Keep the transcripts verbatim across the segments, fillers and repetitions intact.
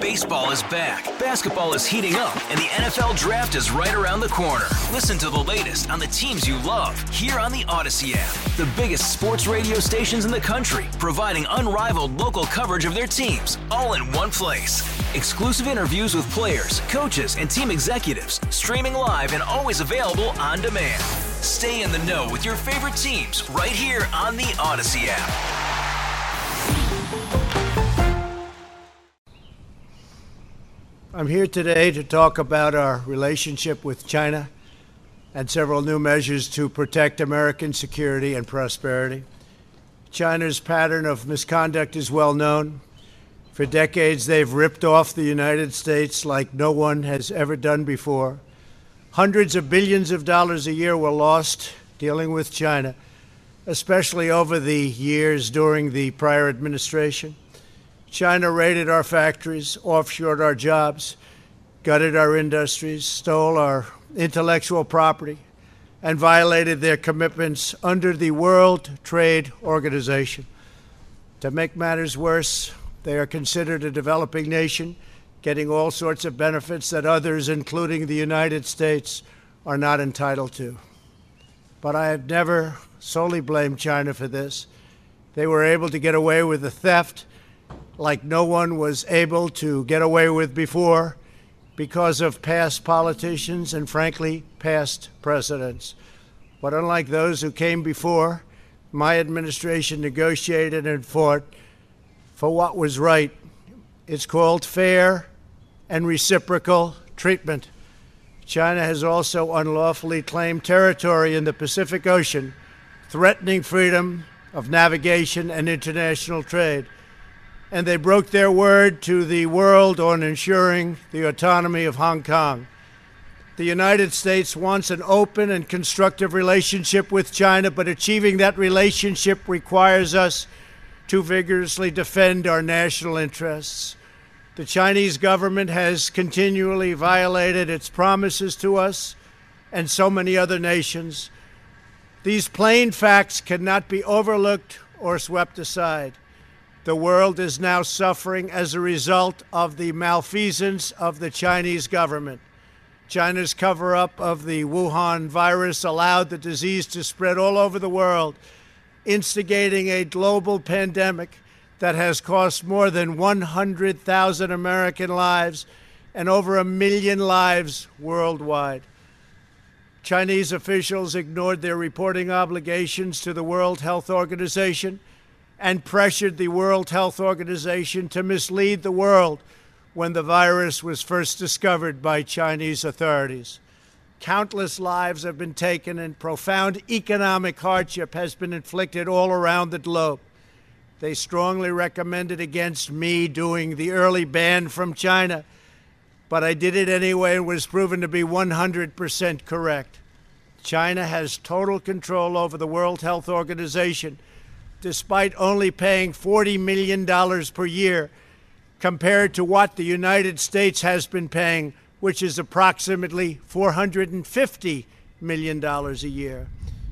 Baseball is back, basketball is heating up, and the N F L Draft is right around the corner. Listen to the latest on the teams you love here on the Odyssey app. The biggest sports radio stations in the country, providing unrivaled local coverage of their teams, all in one place. Exclusive interviews with players, coaches, and team executives, streaming live and always available on demand. Stay in the know with your favorite teams right here on the Odyssey app. I'm here today to talk about our relationship with China and several new measures to protect American security and prosperity. China's pattern of misconduct is well known. For decades, they've ripped off the United States like no one has ever done before. Hundreds of billions of dollars a year were lost dealing with China, especially over the years during the prior administration. China raided our factories, offshored our jobs, gutted our industries, stole our intellectual property, and violated their commitments under the World Trade Organization. To make matters worse, they are considered a developing nation, getting all sorts of benefits that others, including the United States, are not entitled to. But I have never solely blamed China for this. They were able to get away with the theft like no one was able to get away with before because of past politicians and, frankly, past presidents. But unlike those who came before, my administration negotiated and fought for what was right. It's called fair and reciprocal treatment. China has also unlawfully claimed territory in the Pacific Ocean, threatening freedom of navigation and international trade. And they broke their word to the world on ensuring the autonomy of Hong Kong. The United States wants an open and constructive relationship with China, but achieving that relationship requires us to vigorously defend our national interests. The Chinese government has continually violated its promises to us and so many other nations. These plain facts cannot be overlooked or swept aside. The world is now suffering as a result of the malfeasance of the Chinese government. China's cover-up of the Wuhan virus allowed the disease to spread all over the world, instigating a global pandemic that has cost more than one hundred thousand American lives and over a million lives worldwide. Chinese officials ignored their reporting obligations to the World Health Organization and pressured the World Health Organization to mislead the world when the virus was first discovered by Chinese authorities. Countless lives have been taken and profound economic hardship has been inflicted all around the globe. They strongly recommended against me doing the early ban from China, but I did it anyway and was proven to be one hundred percent correct. China has total control over the World Health Organization, despite only paying forty million dollars per year compared to what the United States has been paying, which is approximately four hundred fifty million dollars a year.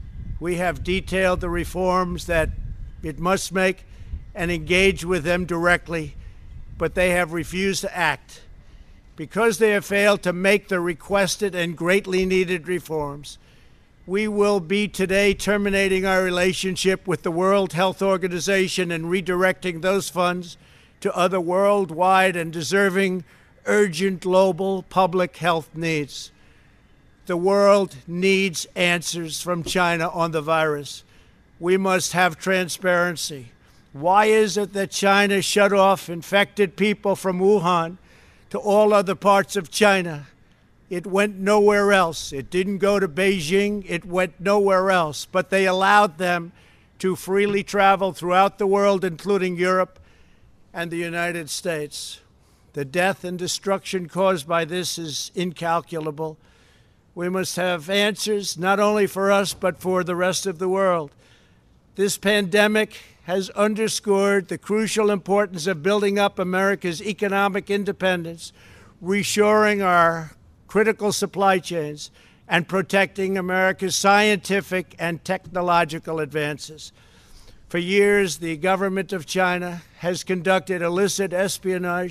We have detailed the reforms that it must make and engage with them directly, but they have refused to act. Because they have failed to make the requested and greatly needed reforms, we will be today terminating our relationship with the World Health Organization and redirecting those funds to other worldwide and deserving urgent global public health needs. The world needs answers from China on the virus. We must have transparency. Why is it that China shut off infected people from Wuhan to all other parts of China? It went nowhere else. It didn't go to Beijing. It went nowhere else. But they allowed them to freely travel throughout the world, including Europe and the United States. The death and destruction caused by this is incalculable. We must have answers not only for us, but for the rest of the world. This pandemic has underscored the crucial importance of building up America's economic independence, reshoring our critical supply chains, and protecting America's scientific and technological advances. For years, the government of China has conducted illicit espionage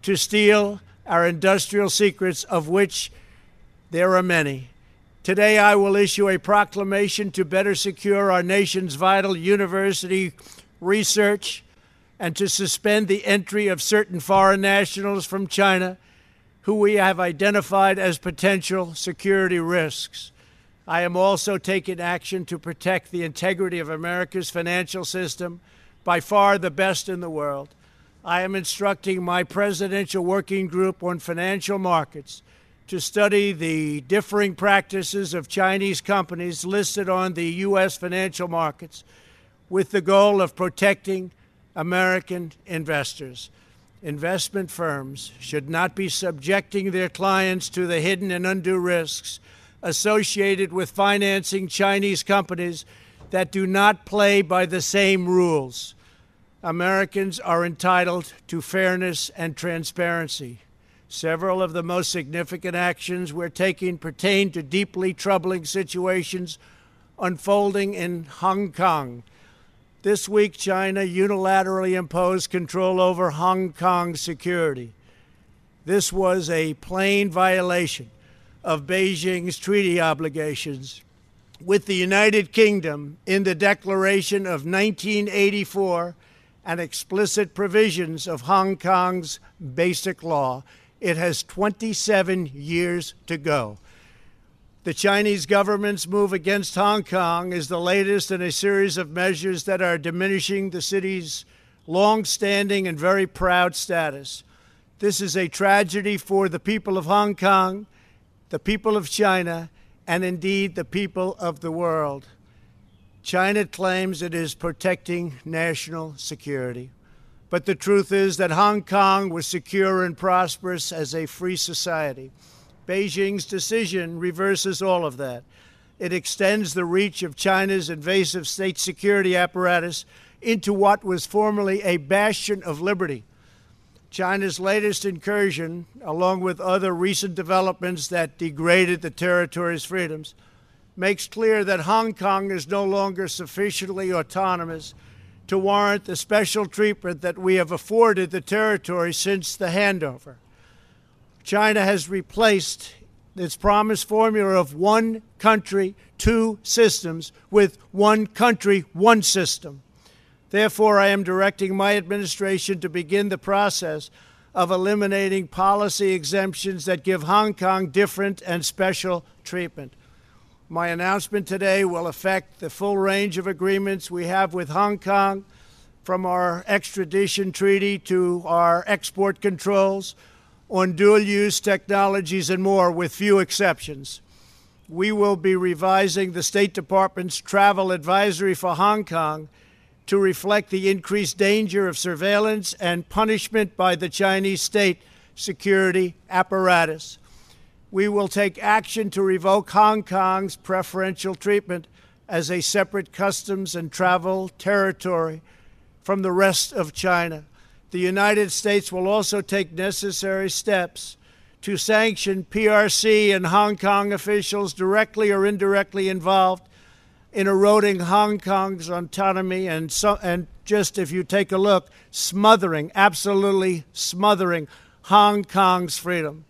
to steal our industrial secrets, of which there are many. Today, I will issue a proclamation to better secure our nation's vital university research and to suspend the entry of certain foreign nationals from China who we have identified as potential security risks. I am also taking action to protect the integrity of America's financial system, by far the best in the world. I am instructing my presidential working group on financial markets to study the differing practices of Chinese companies listed on the U S financial markets with the goal of protecting American investors. Investment firms should not be subjecting their clients to the hidden and undue risks associated with financing Chinese companies that do not play by the same rules. Americans are entitled to fairness and transparency. Several of the most significant actions we're taking pertain to deeply troubling situations unfolding in Hong Kong. This week, China unilaterally imposed control over Hong Kong's security. This was a plain violation of Beijing's treaty obligations with the United Kingdom in the Declaration of nineteen eighty-four and explicit provisions of Hong Kong's Basic Law. It has twenty-seven years to go. The Chinese government's move against Hong Kong is the latest in a series of measures that are diminishing the city's long-standing and very proud status. This is a tragedy for the people of Hong Kong, the people of China, and indeed the people of the world. China claims it is protecting national security. But the truth is that Hong Kong was secure and prosperous as a free society. Beijing's decision reverses all of that. It extends the reach of China's invasive state security apparatus into what was formerly a bastion of liberty. China's latest incursion, along with other recent developments that degraded the territory's freedoms, makes clear that Hong Kong is no longer sufficiently autonomous to warrant the special treatment that we have afforded the territory since the handover. China has replaced its promised formula of one country, two systems with one country, one system. Therefore, I am directing my administration to begin the process of eliminating policy exemptions that give Hong Kong different and special treatment. My announcement today will affect the full range of agreements we have with Hong Kong, from our extradition treaty to our export controls on dual-use technologies and more, with few exceptions. We will be revising the State Department's travel advisory for Hong Kong to reflect the increased danger of surveillance and punishment by the Chinese state security apparatus. We will take action to revoke Hong Kong's preferential treatment as a separate customs and travel territory from the rest of China. The United States will also take necessary steps to sanction P R C and Hong Kong officials directly or indirectly involved in eroding Hong Kong's autonomy and, so, and just, if you take a look, smothering, absolutely smothering Hong Kong's freedom.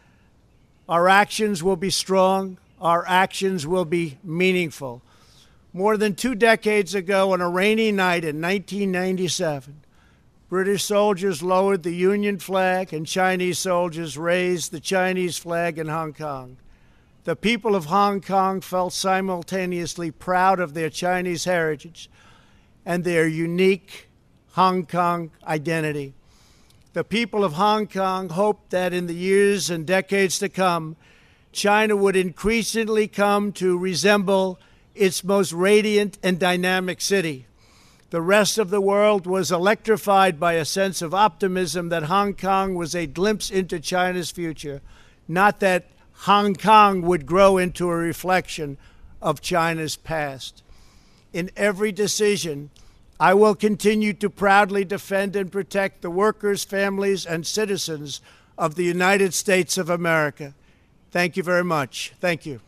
Our actions will be strong. Our actions will be meaningful. More than two decades ago, on a rainy night in nineteen ninety-seven, British soldiers lowered the Union flag and Chinese soldiers raised the Chinese flag in Hong Kong. The people of Hong Kong felt simultaneously proud of their Chinese heritage and their unique Hong Kong identity. The people of Hong Kong hoped that in the years and decades to come, China would increasingly come to resemble its most radiant and dynamic city. The rest of the world was electrified by a sense of optimism that Hong Kong was a glimpse into China's future, not that Hong Kong would grow into a reflection of China's past. In every decision, I will continue to proudly defend and protect the workers, families, and citizens of the United States of America. Thank you very much. Thank you.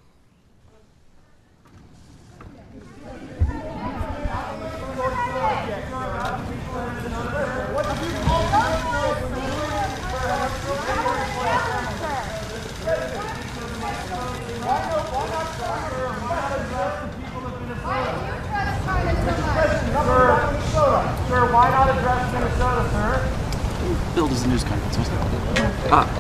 not address Minnesota, sir. Billed as a news conference, wasn't it? Ah.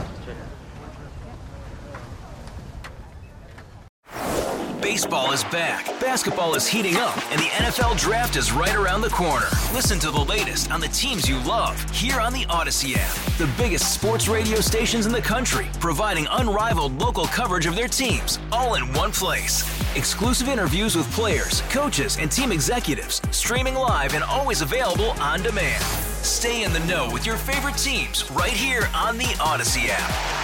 Baseball is back, basketball is heating up, and the N F L Draft is right around the corner. Listen to the latest on the teams you love here on the Odyssey app. The biggest sports radio stations in the country, providing unrivaled local coverage of their teams, all in one place. Exclusive interviews with players, coaches, and team executives, streaming live and always available on demand. Stay in the know with your favorite teams right here on the Odyssey app.